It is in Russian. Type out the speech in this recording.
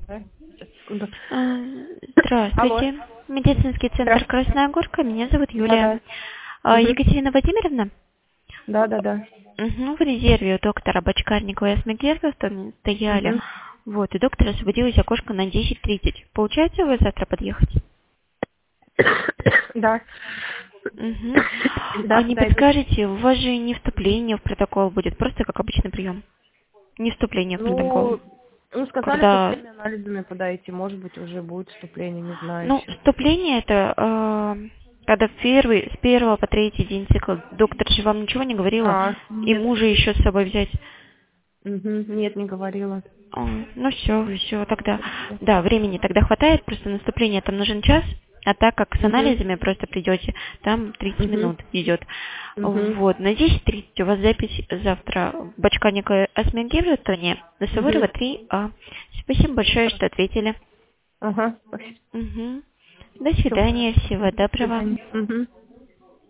Да? Сейчас, секунду. Алло. Здравствуйте. Медицинский центр Здравствуйте. Красная Горка. Меня зовут Юлия. Да-да. Угу. Екатерина Владимировна? Да-да-да. В резерве у доктора Бочкарникова и Осмегерда стояли. Угу. Вот, и доктор освободилось окошко на 10:30. Получается вы завтра подъехать? Да. Угу. Да, А не подойду. подскажете, у вас же не вступление в протокол будет, просто как обычный прием. Не вступление в протокол. Ну, сказали, что с Когда, теми анализами подойти. Может быть, уже будет вступление, не знаю еще. вступление это, когда с первого по третий день цикла. Доктор же вам ничего не говорила? И Нет. мужа еще с собой взять? Угу. Нет, не говорила. Ну все тогда. Да, времени тогда хватает, просто наступление там нужен час, а так как с Угу. анализами просто придете, там 30 Угу. минут идет. Угу. Вот, на 10:30 у вас запись завтра в Бочкарникова Осмегиртоне на Суворова Угу. 3А. Спасибо большое, что ответили. Ага. Спасибо. До Всё, свидания, всего До доброго. свидания. Угу.